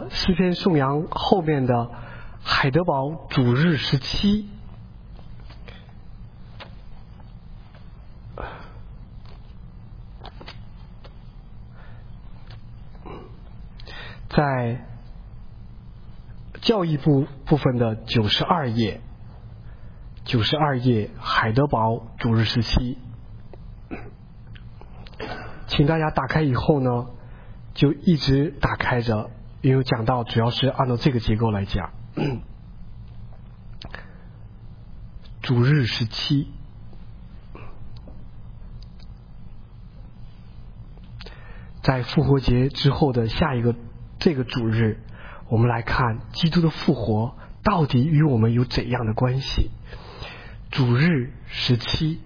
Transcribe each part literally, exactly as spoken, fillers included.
了诗篇颂扬后面的海德堡主日时期，在教义部部分的九十二页，九十二页海德堡主日时期，请大家打开以后呢，就一直打开着，因为讲到主要是按照这个结构来讲。主日时期，在复活节之后的下一个这个主日，我们来看基督的复活到底与我们有怎样的关系。主日时期，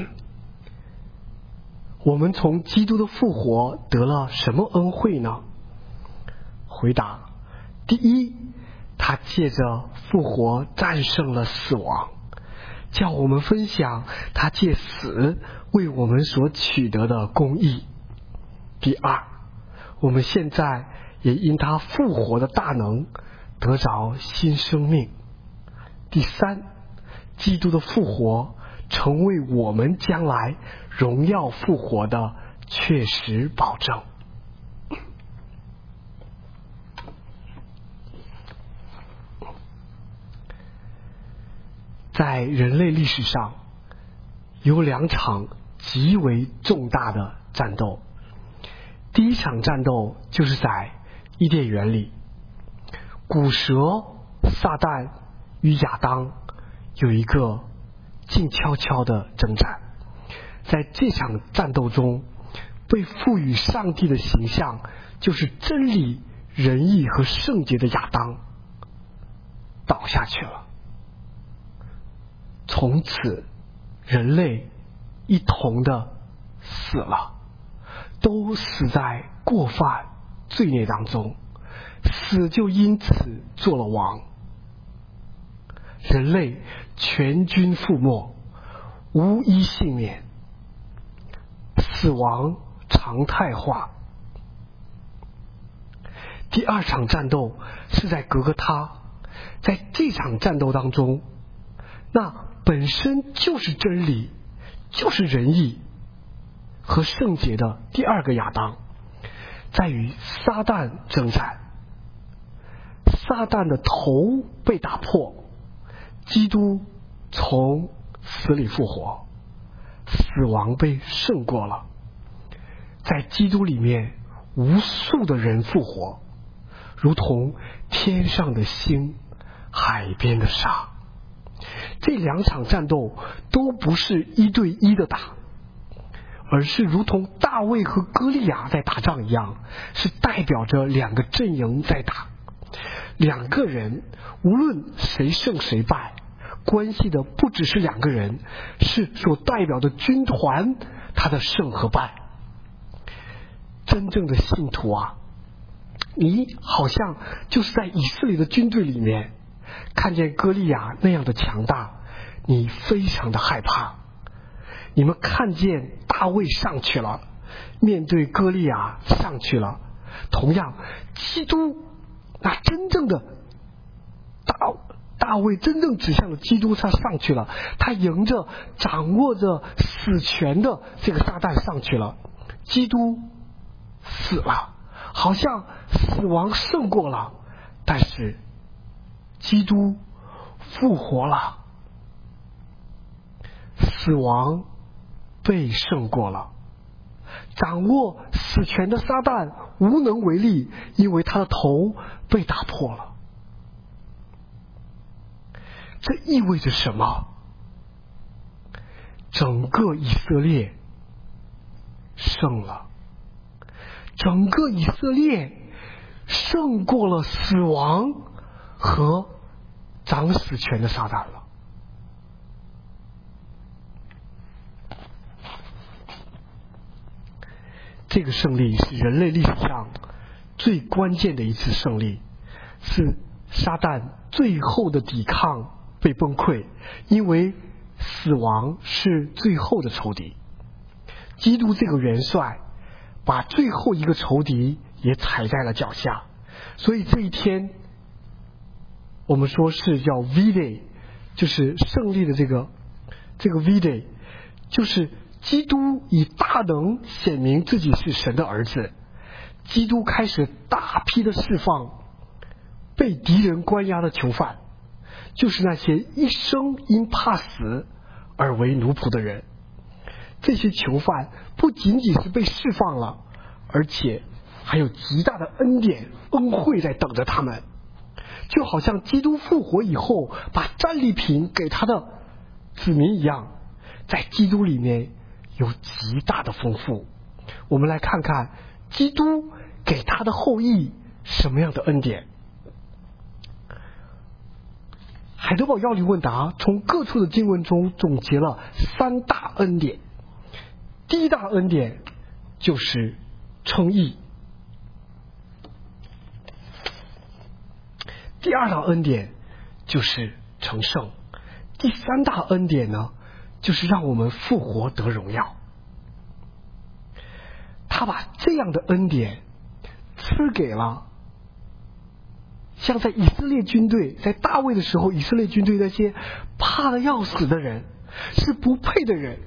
我们从基督的复活得了什么恩惠呢？回答：第一，他借着复活战胜了死亡，叫我们分享他借死为我们所取得的公义。第二，我们现在也因他复活的大能得着新生命。第三，基督的复活成为我们将来荣耀复活的确实保证。在人类历史上有两场极为重大的战斗。第一场战斗就是在伊甸园里，古蛇撒旦与亚当有一个静悄悄的征战。在这场战斗中，被赋予上帝的形象，就是真理、仁义和圣洁的亚当倒下去了。从此人类一同的死了，都死在过犯罪孽当中，死就因此做了王。人类全军覆没，无一幸免，死亡常态化。第二场战斗是在格格他，在这场战斗当中，那本身就是真理、就是仁义和圣洁的第二个亚当，在与撒旦征战。撒旦的头被打破，基督从死里复活，死亡被胜过了。在基督里面，无数的人复活，如同天上的星、海边的沙。这两场战斗都不是一对一的打，而是如同大卫和歌利亚在打仗一样，是代表着两个阵营在打。两个人无论谁胜谁败，关系的不只是两个人，是所代表的军团他的胜和败。真正的信徒啊，你好像就是在以色列的军队里面看见歌利亚那样的强大，你非常的害怕。你们看见大卫上去了，面对歌利亚上去了，同样基督那真正的大大卫真正指向了基督，他上去了，他迎着掌握着死权的这个撒旦上去了，基督死了，好像死亡胜过了，但是基督复活了，死亡被胜过了，掌握死权的撒旦无能为力，因为他的头被打破了。这意味着什么？整个以色列胜了，整个以色列胜过了死亡和掌死权的撒旦了。这个胜利是人类历史上最关键的一次胜利，是撒旦最后的抵抗被崩溃，因为死亡是最后的仇敌。基督这个元帅把最后一个仇敌也踩在了脚下， 所以这一天我们说是叫 V-Day， 就是胜利的这个这个 V-Day， 就是基督以大能显明自己是神的儿子，基督开始大批的释放被敌人关押的囚犯，就是那些一生因怕死而为奴仆的人。这些囚犯不仅仅是被释放了，而且还有极大的恩典恩惠在等着他们，就好像基督复活以后把战利品给他的子民一样，在基督里面有极大的丰富。我们来看看基督给他的后裔什么样的恩典。海德堡要理问答从各处的经文中总结了三大恩典。第一大恩典就是称义，第二大恩典就是成圣，第三大恩典呢，就是让我们复活得荣耀。他把这样的恩典赐给了像在以色列军队，在大卫的时候，以色列军队那些怕得要死的人，是不配的人，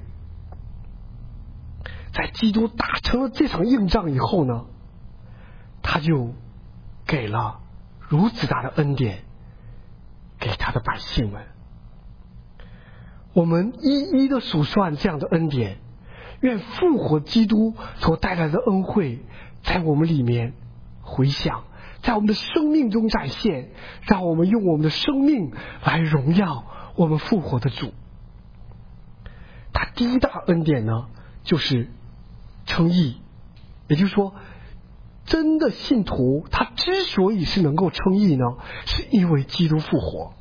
在基督打成了这场硬仗以后呢，他就给了如此大的恩典给他的百姓们。我们一一的数算这样的恩典，愿复活基督所带来的恩惠在我们里面回响，在我们的生命中展现，让我们用我们的生命来荣耀我们复活的主。他第一大恩典呢，就是称义，也就是说，真的信徒他之所以是能够称义呢，是因为基督复活。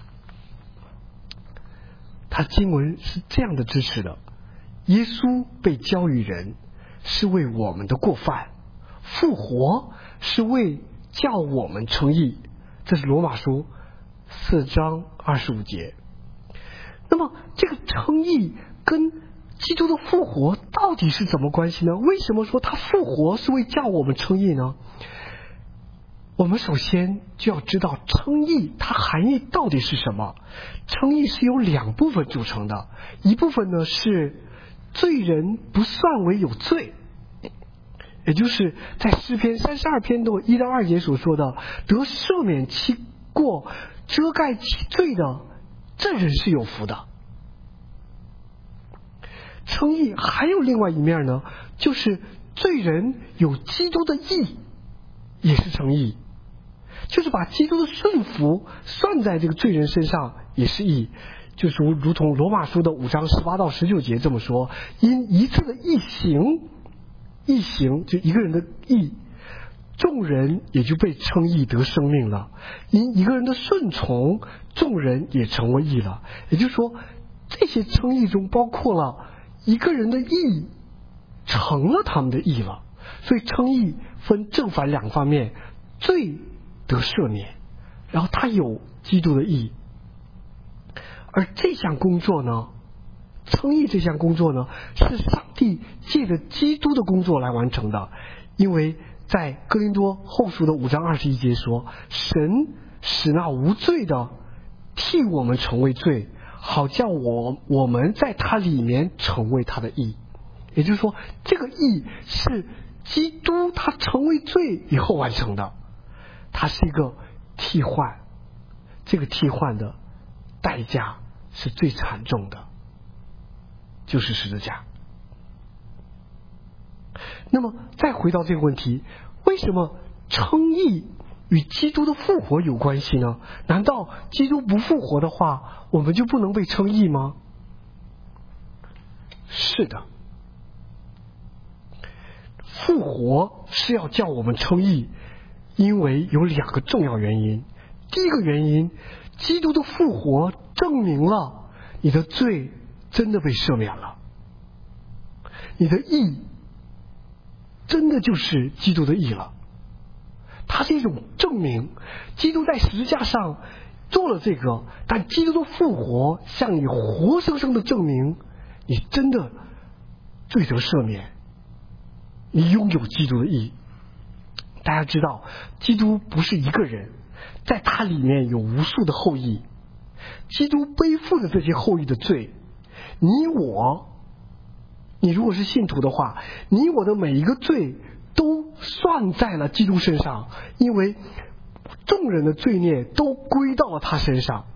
他经文是这样的支持的：耶稣被交与人，是为我们的过犯；复活是为叫我们称义。这是罗马书四章二十五节。那么这个称义跟基督的复活到底是怎么关系呢？为什么说他复活是为叫我们称义呢？我们首先就要知道称义它含义到底是什么。称义是由两部分组成的，一部分呢是罪人不算为有罪，也就是在诗篇三十二篇的一到二节所说的，得赦免其过遮盖其罪的，这人是有福的。称义还有另外一面呢，就是罪人有基督的义，也是称义，就是把基督的顺服算在这个罪人身上，也是义。就是如如同罗马书的五章十八到十九节这么说：因一次的义行，义行就一个人的义，众人也就被称义得生命了；因一个人的顺从，众人也成为义了。也就是说，这些称义中包括了一个人的义成了他们的义了。所以称义分正反两方面，罪得赦免，然后他有基督的义。而这项工作呢，称义这项工作呢，是上帝借着基督的工作来完成的。因为在哥林多后书的五章二十一节说，神使那无罪的替我们成为罪，好叫我我们在他里面成为他的义。也就是说，这个义是基督他成为罪以后完成的，它是一个替换，这个替换的代价是最惨重的，就是十字架。那么再回到这个问题，为什么称义与基督的复活有关系呢？难道基督不复活的话，我们就不能被称义吗？是的，复活是要叫我们称义，因为有两个重要原因。第一个原因，基督的复活证明了你的罪真的被赦免了，你的义真的就是基督的义了。它是一种证明，基督在十字架上做了这个，但基督的复活向你活生生的证明你真的罪得赦免，你拥有基督的义。 大家知道，基督不是一个人，在他里面有无数的后裔，基督背负着这些后裔的罪，你我，你如果是信徒的话，你我的每一个罪都算在了基督身上，因为众人的罪孽都归到了他身上。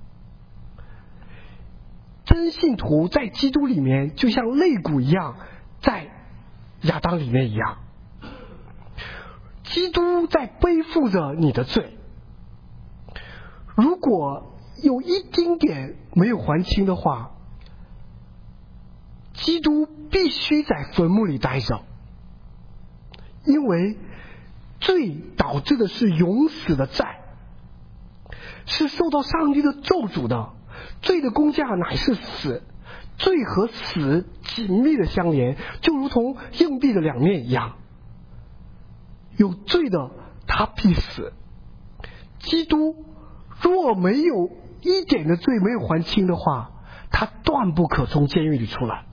真信徒在基督里面就像肋骨一样在亚当里面一样，基督在背负着你的罪，如果有一丁点没有还清的话，基督必须在坟墓里待着，因为罪导致的是永死的债，是受到上帝的咒诅的。罪的工价乃是死，罪和死紧密的相连，就如同硬币的两面一样。有罪的他必死。基督若没有一点的罪没有还清的话，他断不可从监狱里出来。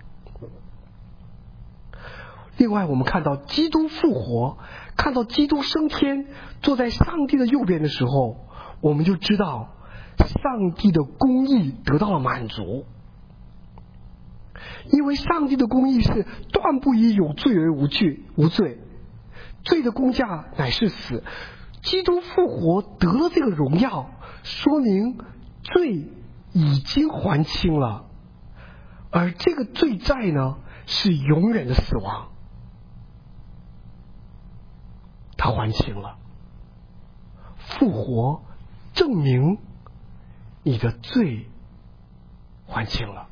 另外我们看到基督复活，看到基督升天，坐在上帝的右边的时候，我们就知道上帝的公义得到了满足。因为上帝的公义是断不以有罪而无罪，无罪，罪的工价乃是死。基督复活得了这个荣耀，说明罪已经还清了，而这个罪债呢，是永远的死亡，他还清了。复活证明你的罪还清了。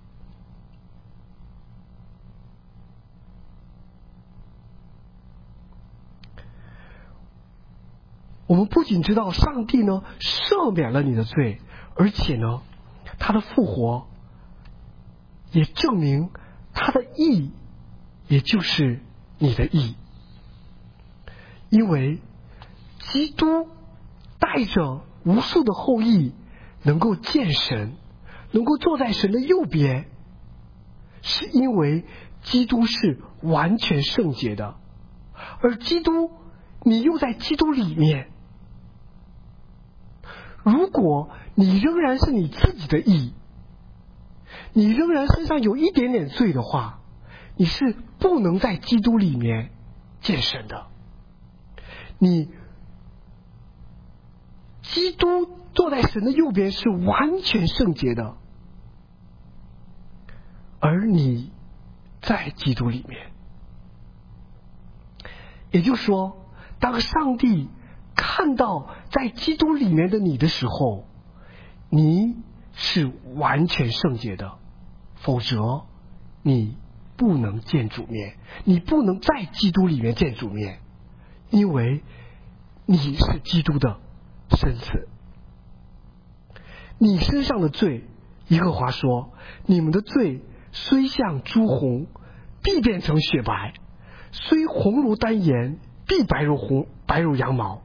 我们不仅知道上帝呢赦免了你的罪，而且呢他的复活也证明他的义也就是你的义。因为基督带着无数的后裔能够见神，能够坐在神的右边，是因为基督是完全圣洁的，而基督你又在基督里面。如果你仍然是你自己的义，你仍然身上有一点点罪的话，你是不能在基督里面见神的。你基督坐在神的右边是完全圣洁的，而你在基督里面。也就是说，当上帝看到在基督里面的你的时候，你是完全圣洁的，否则你不能见主面，你不能在基督里面见主面，因为你是基督的身子。你身上的罪，耶和华说，你们的罪虽像朱红，必变成雪白；虽红如丹颜，必白如红白如羊毛。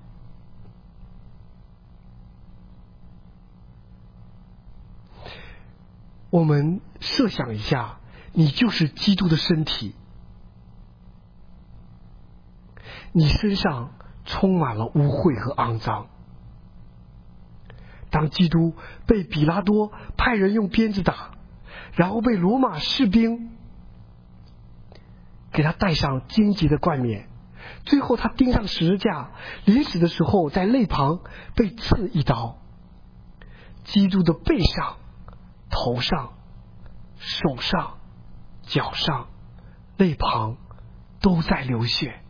我们设想一下，你就是基督的身体，你身上充满了污秽和肮脏。当基督被比拉多派人用鞭子打，然后被罗马士兵给他戴上荆棘的冠冕，最后他钉上十字架，临死的时候在肋旁被刺一刀，基督的背上、头上、手上、脚上、肋旁都在流血。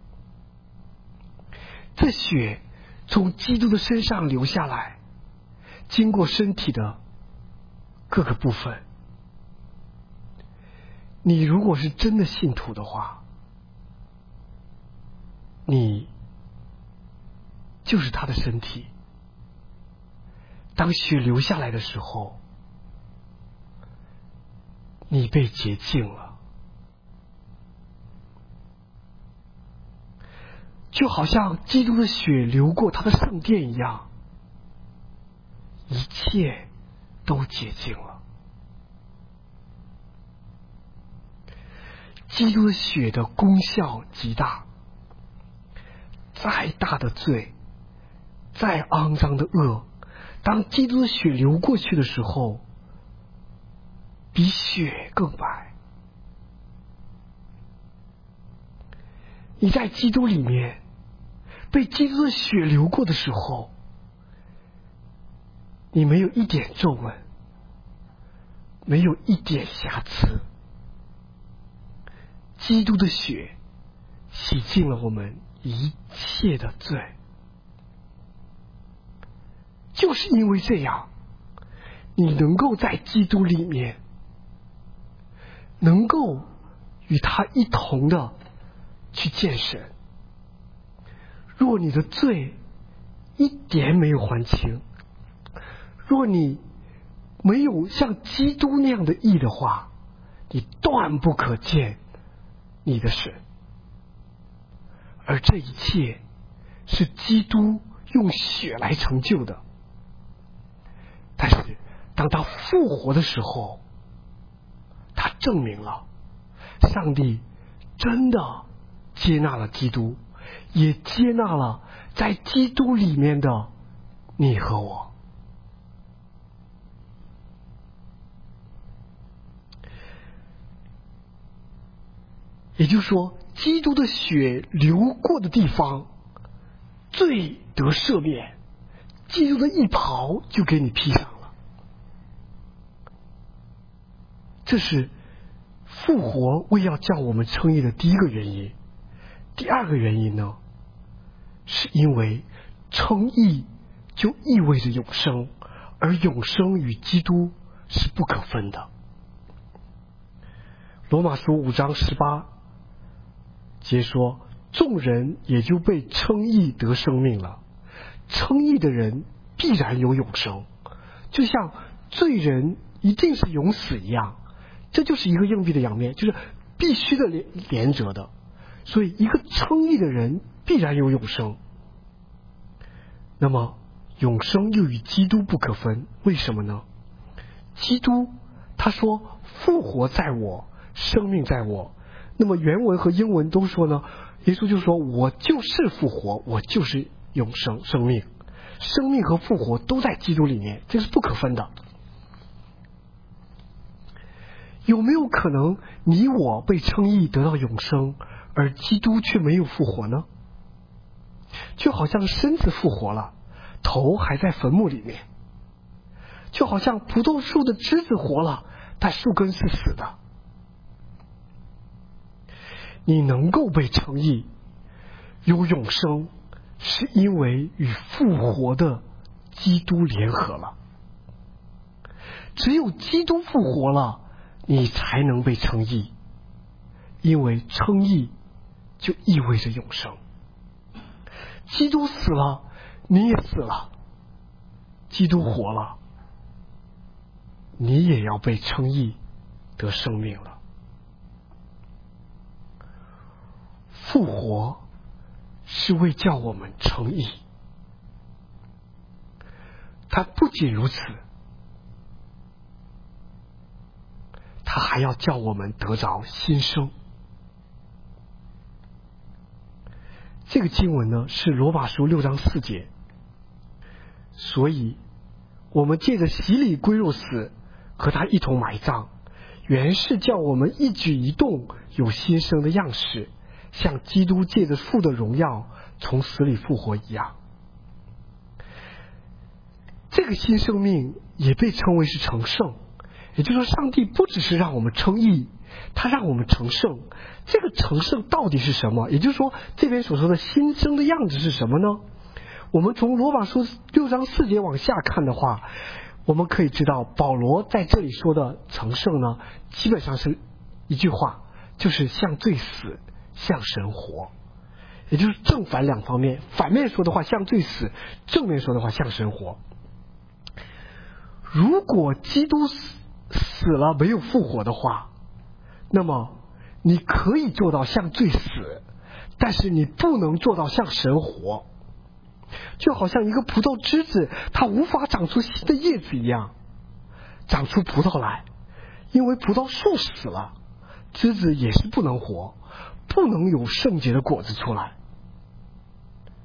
这血从基督的身上流下来，经过身体的各个部分。你如果是真的信徒的话，你就是他的身体。当血流下来的时候，你被洁净了，就好像基督的血流过他的圣殿一样，一切都洁净了。基督的血的功效极大， 再大的罪，再肮脏的恶，当基督的血流过去的时候，比雪更白。你在基督里面被基督的血流过的时候，你没有一点皱纹，没有一点瑕疵。基督的血洗净了我们一切的罪。就是因为这样，你能够在基督里面，能够与他一同的去见神。若你的罪一点没有还清，若你没有像基督那样的义的话，你断不可见你的神。而这一切是基督用血来成就的。但是当他复活的时候，他证明了上帝真的接纳了基督，也接纳了在基督里面的你和我。也就是说，基督的血流过的地方，罪得赦免，基督的衣袍就给你披上了。这是复活为要叫我们称义的第一个原因。第二个原因呢，是因为称义就意味着永生，而永生与基督是不可分的。罗马书五章十八节说，众人也就被称义得生命了。称义的人必然有永生，就像罪人一定是永死一样，这就是一个硬币的两面，就是必须的连连着的。所以一个称义的人必然有永生。那么永生又与基督不可分，为什么呢？基督他说复活在我，生命在我。那么原文和英文都说呢，耶稣就说我就是复活，我就是永生生命，生命和复活都在基督里面，这是不可分的。有没有可能你我被称义得到永生，而基督却没有复活呢？就好像身子复活了，头还在坟墓里面；就好像葡萄树的枝子活了，但树根是死的。你能够被称义有永生，是因为与复活的基督联合了。只有基督复活了，你才能被称义，因为称义就意味着永生。基督死了，你也死了；基督活了，你也要被称义得生命了。复活是为叫我们称义，他不仅如此，他还要叫我们得着新生。这个经文呢是罗马书六章四节，所以我们借着洗礼归入死，和他一同埋葬，原是叫我们一举一动有新生的样式，像基督借着父的荣耀从死里复活一样。这个新生命也被称为是成圣，也就是说上帝不只是让我们称义，他让我们成圣。这个成圣到底是什么？也就是说这边所说的新生的样子是什么呢？我们从罗马书六章四节往下看的话，我们可以知道保罗在这里说的成圣呢，基本上是一句话，就是向罪死，向神活。也就是正反两方面，反面说的话向罪死，正面说的话向神活。如果基督死了没有复活的话，那么你可以做到向罪死，但是你不能做到向神活。就好像一个葡萄枝子它无法长出新的叶子一样，长出葡萄来，因为葡萄树死了，枝子也是不能活，不能有圣洁的果子出来。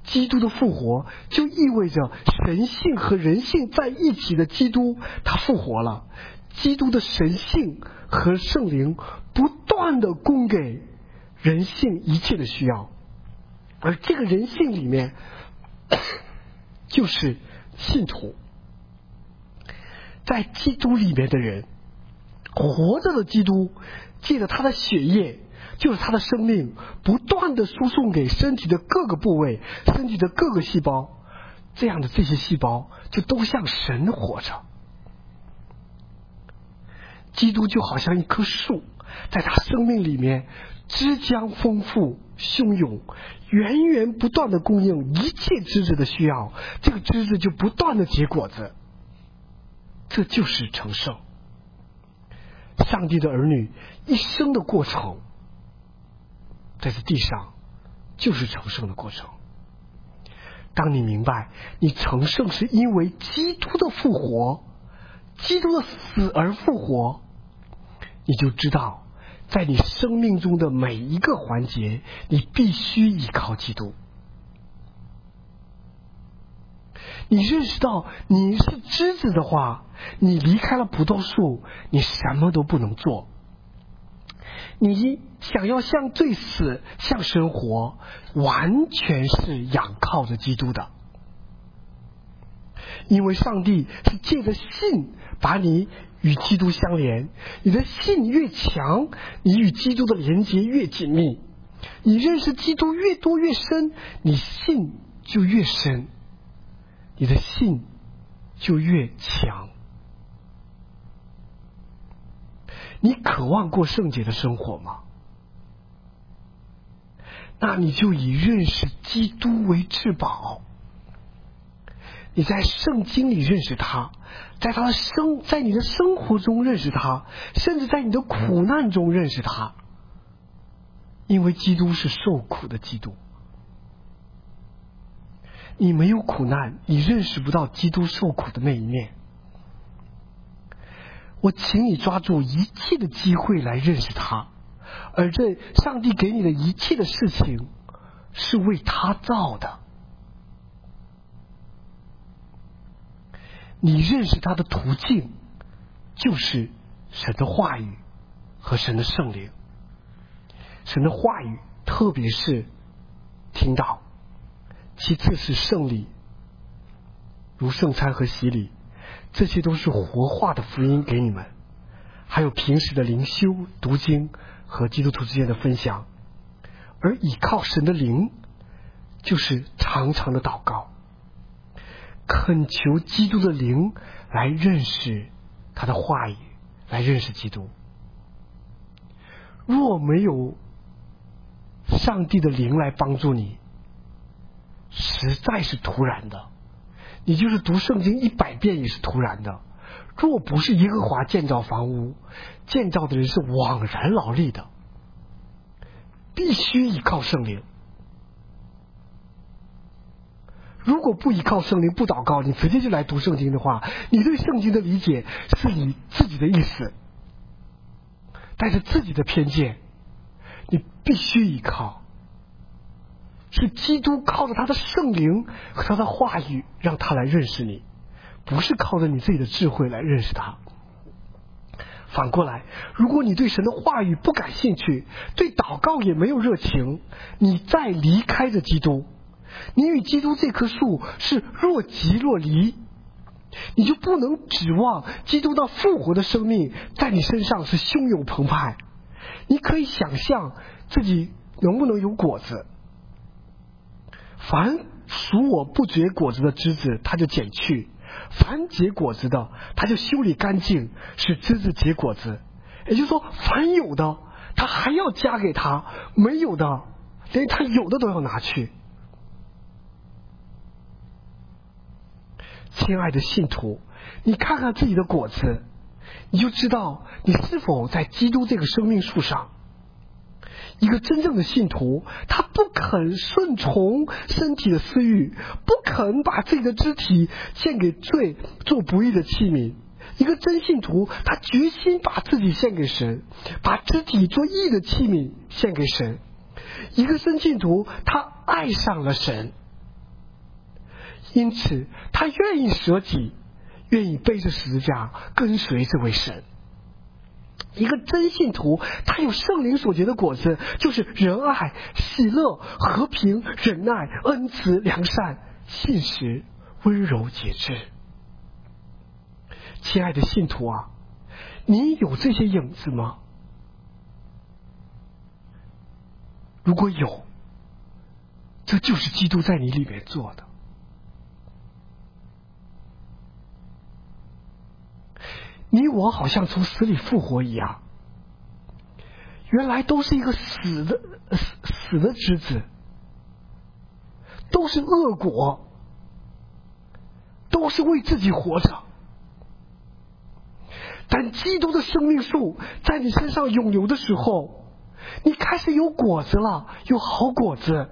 基督的复活就意味着神性和人性在一起的基督他复活了，基督的神性和圣灵不断的供给人性一切的需要，而这个人性里面就是信徒，在基督里面的人，活着的基督借着他的血液，就是他的生命，不断的输送给身体的各个部位，身体的各个细胞，这样的这些细胞就都像神活着。基督就好像一棵树，在他生命里面枝浆丰富汹涌，源源不断的供应一切枝子的需要，这个枝子就不断的结果子，这就是成圣。上帝的儿女一生的过程，在这地上就是成圣的过程。当你明白你成圣是因为基督的复活，基督的死而复活，你就知道在你生命中的每一个环节，你必须依靠基督。你认识到你是枝子的话，你离开了葡萄树，你什么都不能做。你想要向罪死，向神活，完全是仰靠着基督的。因为上帝是借着信把你与基督相连，你的信越强，你与基督的连结越紧密，你认识基督越多越深，你信就越深，你的信就越强。你渴望过圣洁的生活吗？那你就以认识基督为至宝。你在圣经里认识他，在他的生，在你的生活中认识他，甚至在你的苦难中认识他。因为基督是受苦的基督。你没有苦难，你认识不到基督受苦的那一面。我请你抓住一切的机会来认识他，而这上帝给你的一切的事情是为他造的。你认识他的途径就是神的话语和神的圣灵。神的话语特别是听到，其次是圣礼，如圣餐和洗礼，这些都是活化的福音给你们，还有平时的灵修、读经和基督徒之间的分享。而倚靠神的灵就是常常的祷告，恳求基督的灵来认识他的话语，来认识基督。若没有上帝的灵来帮助你，实在是徒然的。你就是读圣经一百遍也是徒然的。若不是耶和华建造房屋，建造的人是枉然劳力的。必须依靠圣灵。如果不依靠圣灵，不祷告，你直接就来读圣经的话，你对圣经的理解是你自己的意思，带着自己的偏见。你必须依靠，是基督靠着他的圣灵和他的话语让他来认识你，不是靠着你自己的智慧来认识他。反过来，如果你对神的话语不感兴趣，对祷告也没有热情，你再离开着基督，你与基督这棵树是若即若离，你就不能指望基督那复活的生命在你身上是汹涌澎湃。你可以想象自己能不能有果子，凡属我不结果子的枝子他就剪去，凡结果子的他就修理干净，使枝子结果子。也就是说，凡有的他还要加给他，没有的连他有的都要拿去。亲爱的信徒，你看看自己的果子，你就知道你是否在基督这个生命树上。一个真正的信徒，他不肯顺从身体的私欲，不肯把自己的肢体献给罪，做不义的器皿。一个真信徒，他决心把自己献给神，把肢体做义的器皿献给神。一个真信徒，他爱上了神， 因此他愿意舍己，愿意背着十字架跟随这位神。一个真信徒，他有圣灵所结的果子，就是仁爱、喜乐、和平、忍耐、恩慈、良善、信实、温柔、节制。亲爱的信徒啊，你有这些影子吗？如果有，这就是基督在你里面做的。你我好像从死里复活一样，原来都是一个死的死死的枝子，都是恶果，都是为自己活着。但基督的生命树在你身上涌流的时候，你开始有果子了，有好果子。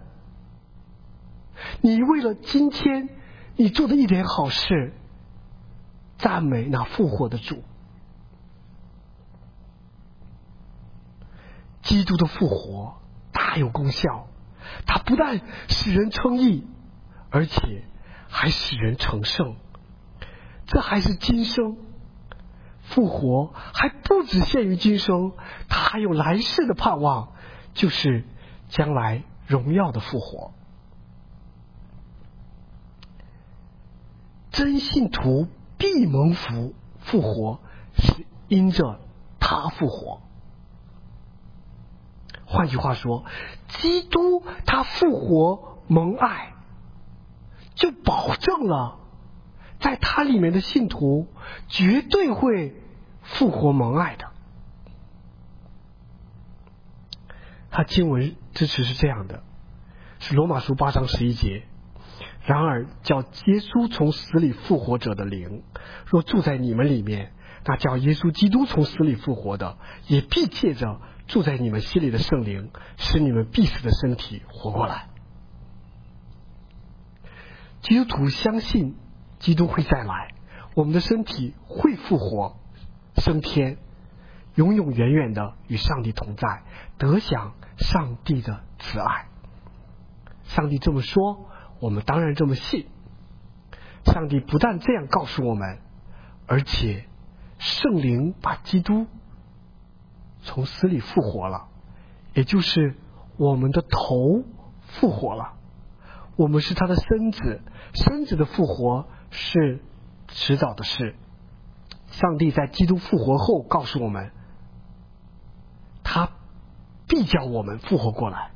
你为了今天你做的一点好事，赞美那复活的主。基督的复活大有功效，它不但使人称义，而且还使人成圣。这还是今生复活，还不只限于今生，它还有来世的盼望，就是将来荣耀的复活。真信徒必蒙福复活，是因着他复活。换句话说，基督他复活蒙爱，就保证了在他里面的信徒绝对会复活蒙爱的。他经文支持是这样的，是罗马书八章十一节。然而叫耶稣从死里复活者的灵若住在你们里面，那叫耶稣基督从死里复活的也必借着住在你们心里的圣灵，使你们必死的身体活过来。基督徒相信基督会再来，我们的身体会复活升天，永永远远的与上帝同在，得享上帝的慈爱。上帝这么说，我们当然这么信。上帝不但这样告诉我们，而且圣灵把基督从死里复活了，也就是我们的头复活了，我们是他的身子，身子的复活是迟早的事。上帝在基督复活后告诉我们，他必叫我们复活过来。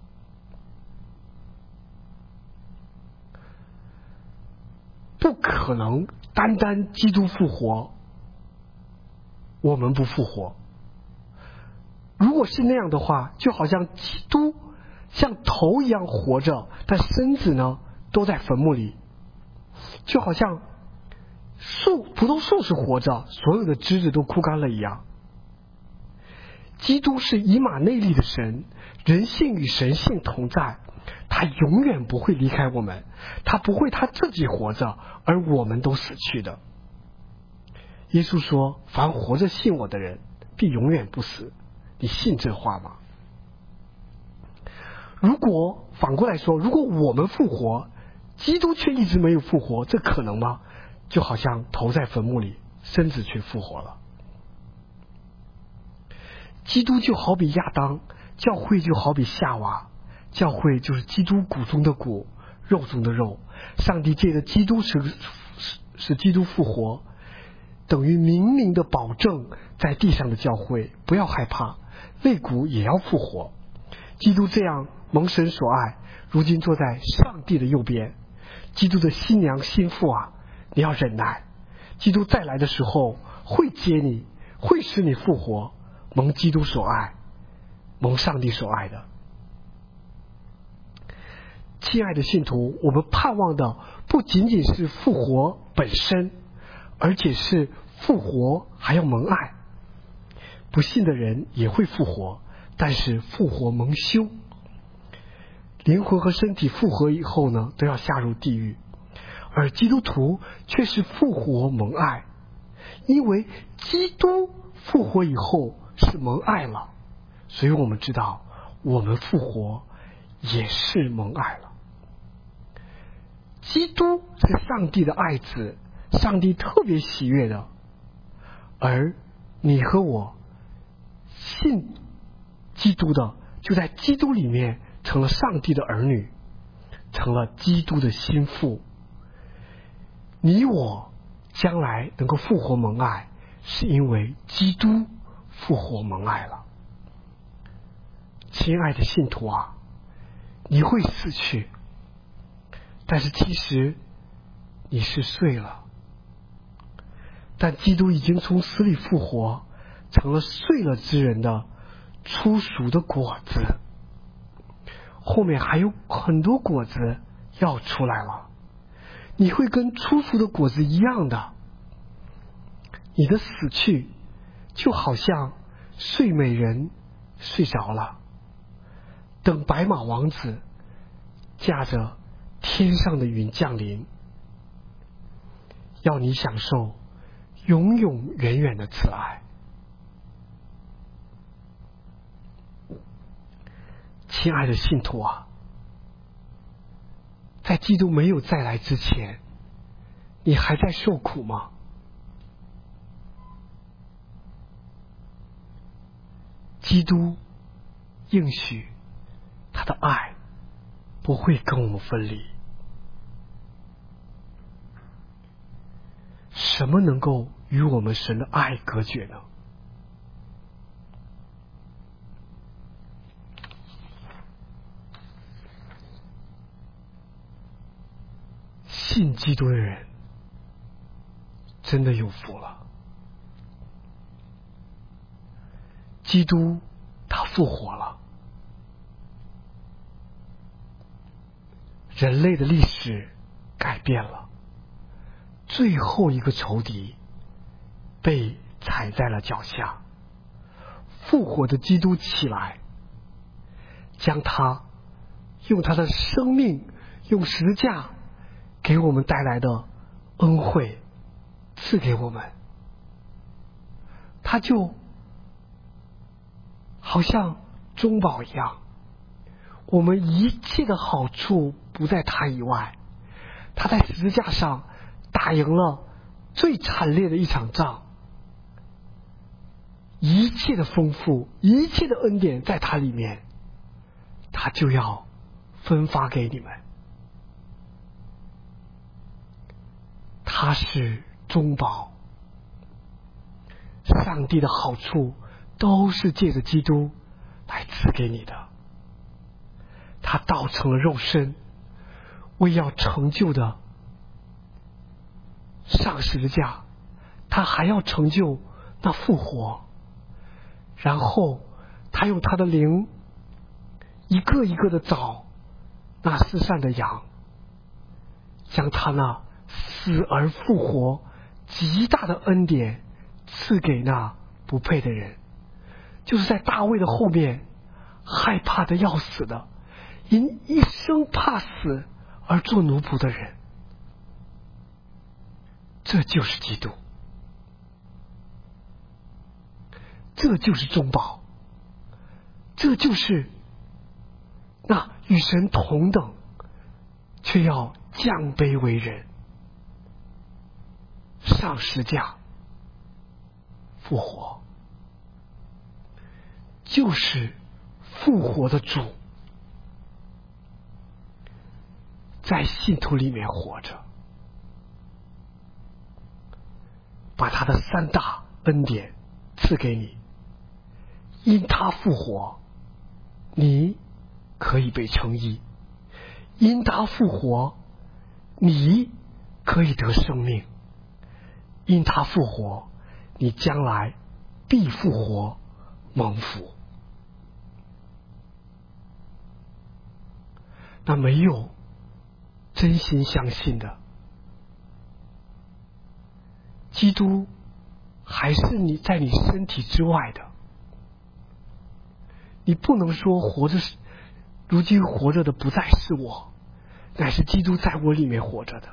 不可能单单基督复活，我们不复活。如果是那样的话，就好像基督像头一样活着，但身子呢都在坟墓里，就好像树葡萄树是活着，所有的枝子都枯干了一样。基督是以马内利的神，人性与神性同在，他永远不会离开我们，他不会他自己活着，而我们都死去的。耶稣说，凡活着信我的人必永远不死。你信这话吗？如果反过来说，如果我们复活，基督却一直没有复活，这可能吗？就好像头在坟墓里，身子却复活了。基督就好比亚当，教会就好比夏娃，教会就是基督骨中的骨，肉中的肉。上帝借着基督使使基督复活，等于明明的保证在地上的教会不要害怕，肋骨也要复活。基督这样蒙神所爱，如今坐在上帝的右边。基督的新娘新妇啊，你要忍耐，基督再来的时候会接你，会使你复活，蒙基督所爱，蒙上帝所爱的。亲爱的信徒，我们盼望的不仅仅是复活本身，而且是复活还要蒙爱。不信的人也会复活，但是复活蒙羞。灵魂和身体复活以后呢，都要下入地狱，而基督徒却是复活蒙爱，因为基督复活以后是蒙爱了，所以我们知道我们复活也是蒙爱了。 基督是上帝的爱子，上帝特别喜悦的，而你和我信基督的，就在基督里面成了上帝的儿女，成了基督的心腹。你我将来能够复活蒙爱，是因为基督复活蒙爱了。亲爱的信徒啊，你会死去，但是其实你是睡了，但基督已经从死里复活，成了睡了之人的初熟的果子。后面还有很多果子要出来了，你会跟初熟的果子一样的。你的死去就好像睡美人睡着了，等白马王子驾着天上的云降临，要你享受永永远远的慈爱。亲爱的信徒啊，在基督没有再来之前，你还在受苦吗？基督应许他的爱不会跟我们分离。什么能够与我们神的爱隔绝呢？信基督的人真的有福了。基督他复活了，人类的历史改变了，最后一个仇敌被踩在了脚下，复活的基督起来，将他用他的生命，用十字架给我们带来的恩惠赐给我们。他就好像中保一样，我们一切的好处不在他以外。他在十字架上打赢了最惨烈的一场仗，一切的丰富，一切的恩典在他里面，他就要分发给你们。他是中保，上帝的好处都是借着基督来赐给你的。他道成了肉身，为要成就的上十字架，他还要成就那复活，然后他用他的灵一个一个的找那失散的羊，将他那死而复活极大的恩典赐给那不配的人，就是在大卫的后面害怕的要死的，因一生怕死而做奴仆的人。这就是基督，这就是中保，这就是那与神同等却要降卑为人，上十架复活，就是复活的主在信徒里面活着，把他的三大恩典赐给你。因他复活，你可以被称义；因他复活，你可以得生命；因他复活，你将来必复活蒙福。那没有真心相信的，基督还是你在你身体之外的。你不能说活着，如今活着的不再是我，乃是基督在我里面活着的。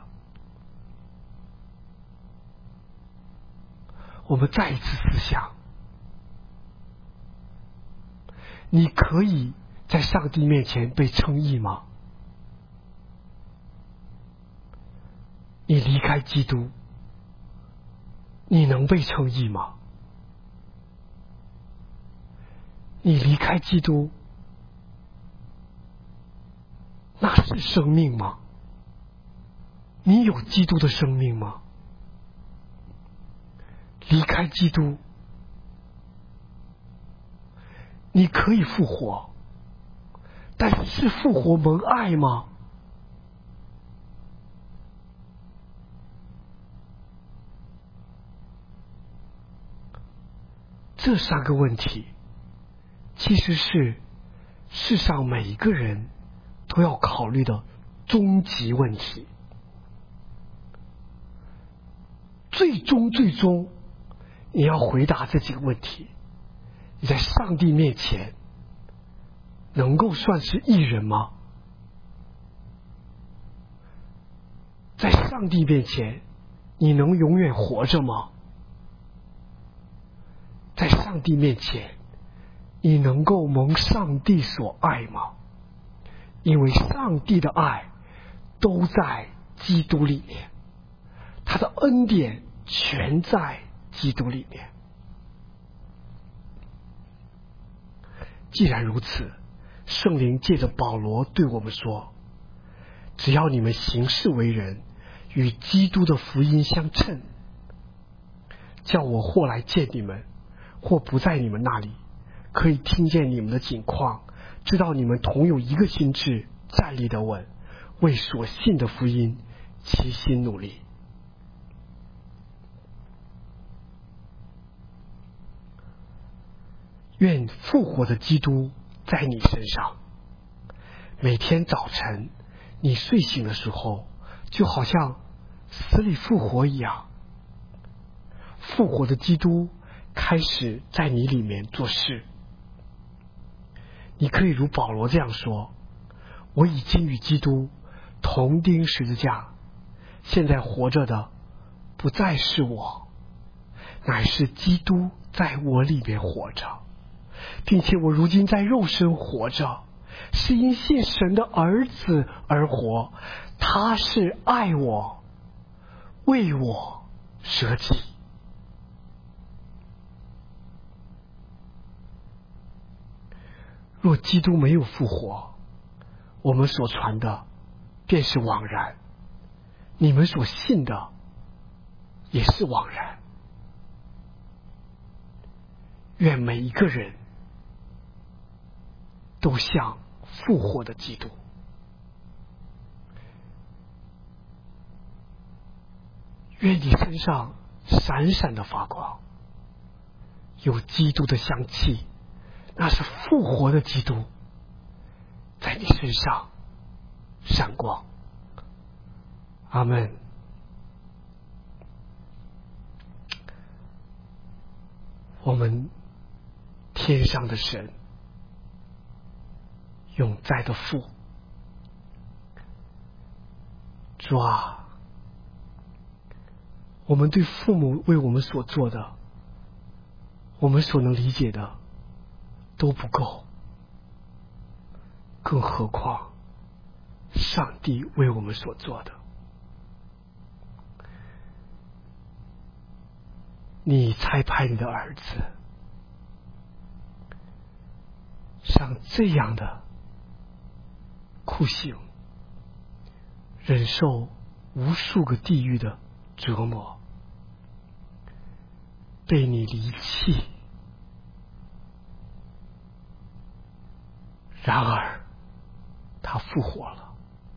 我们再一次思想，你可以在上帝面前被称义吗？ 你离开基督，你能被称义吗？你离开基督，那是生命吗？你有基督的生命吗？离开基督，你可以复活，但是复活蒙爱吗？这三个问题其实是世上每一个人都要考虑的终极问题。最终最终你要回答这几个问题，你在上帝面前能够算是义人吗？在上帝面前你能永远活着吗？在上帝面前你能够蒙上帝所爱吗？因为上帝的爱都在基督里面，他的恩典全在基督里面。既然如此，圣灵借着保罗对我们说，只要你们行事为人与基督的福音相称，叫我或来见你们，或不在你们那里，可以听见你们的景况，知道你们同有一个心志，站立得稳，为所信的福音齐心努力。愿复活的基督在你身上，每天早晨你睡醒的时候，就好像死里复活一样，复活的基督开始在你里面做事。你可以如保罗这样说，我已经与基督同钉十字架，现在活着的不再是我，乃是基督在我里面活着，并且我如今在肉身活着，是因信神的儿子而活，他是爱我，为我舍己。若基督没有复活，我们所传的便是枉然，你们所信的也是枉然。愿每一个人都像复活的基督，愿你身上闪闪的发光，有基督的香气，那是复活的基督在你身上闪光。阿们。我们天上的神，永在的父，主啊，我们对父母为我们所做的，我们所能理解的都不够，更何况上帝为我们所做的。你差派你的儿子像这样的酷刑，忍受无数个地狱的折磨，被你离弃，然而他复活了。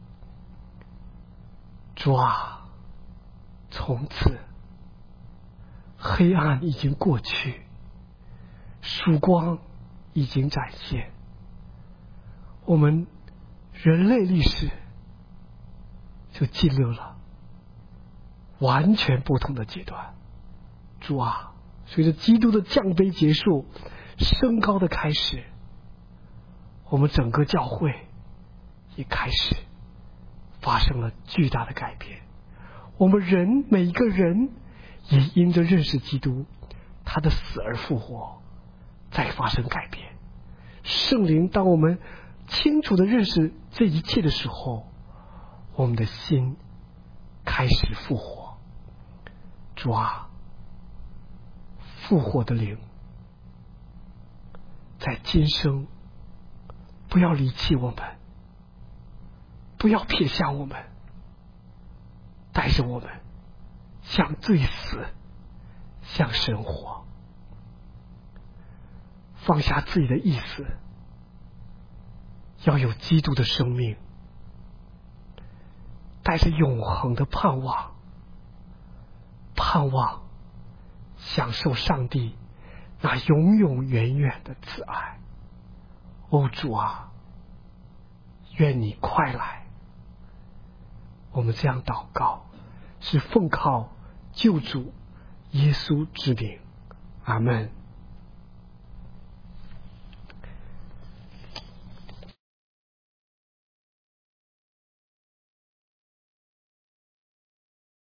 主啊，从此黑暗已经过去，曙光已经展现，我们人类历史就进入了完全不同的阶段。主啊，随着基督的降卑结束，升高的开始，我们整个教会也开始发生了巨大的改变。我们人每一个人也因着认识基督，他的死而复活，再发生改变。圣灵当我们清楚地认识这一切的时候，我们的心开始复活。主啊，复活的灵在今生不要离弃我们，不要撇下我们，带着我们向罪死，向神活，放下自己的意思，要有基督的生命，带着永恒的盼望，盼望享受上帝那永永远远的慈爱。哦，主啊，愿你快来。我们这样祷告，是奉靠救主耶稣之名，阿们。